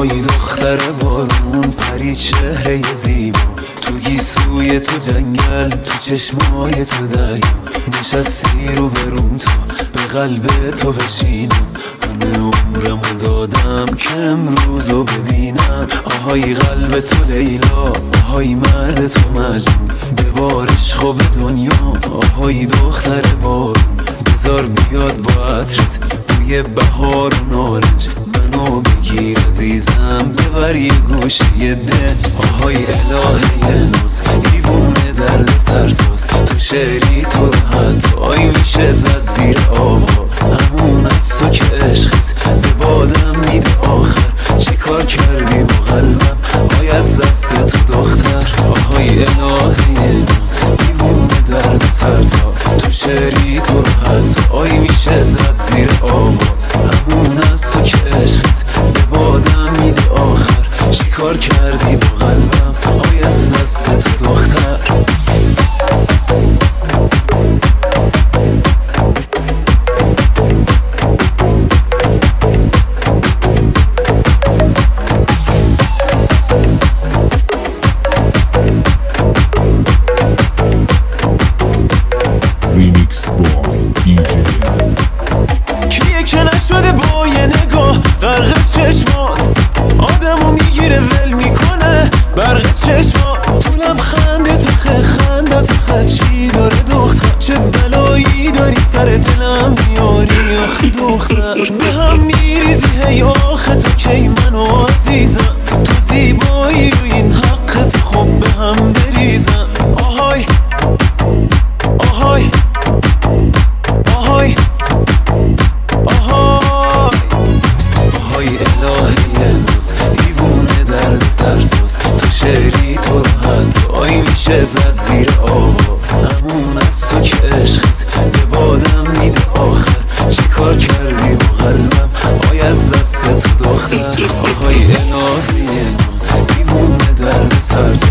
آهای دختر بارون، پری چهره زیبا، تو گیسوی تو جنگل، تو چشمای تو دریا، نشستی رو بروم تا به قلب تو بشینم. همه عمرمو دادم که امروزو ببینم. آهای قلب تو لیلا، آهای مرد تو مجنون، ببار عشق به دنیا. آهای دختر بارون، بذار بیاد با عطرت بوی بهار و نارنج، منو بگیر عزیزم ببر یه گوشه یه دل. آهای الهه ناز، دیوونه درد سرساز، تو شعری تو راحت آی میشه زد زیر آواز. همون از تو که عشقت به بادم میده آخر، چی کار کردی با قلبم آی از دست تو دختر. آهای الهه ناز، دیوونه درد سرساز، تو شعری تو راحت آی میشه زد زیر آواز. همون از تو که عشقت به بادم میده آخر، چی کار کردی با قلبم آی از دست تو دختر. ریمیکس با کیه که نشده با یه نگاه غرق چشمات، آدمو میگیره ول میکنه برق چشمات. تو لبخنده تو خنده تو چی داره دختر، چه بلایی داری سر دلم میاری آخی دختر. به هم میریزی هی آخه تا کی منو عزیزم، تو زیبایی و این حقت خب به هم بریزم. آهای آهای آهای آهای الهه ناز، دیوونه درد سرساز، تو شعری تو راحت آی میشه زد زیر آواز. همون از تو که عشقت به بادم میده آخر، چی کار کردی با قلبم آی از دست تو دختر. آهای الهه ناز، دیوونه درد سرساز،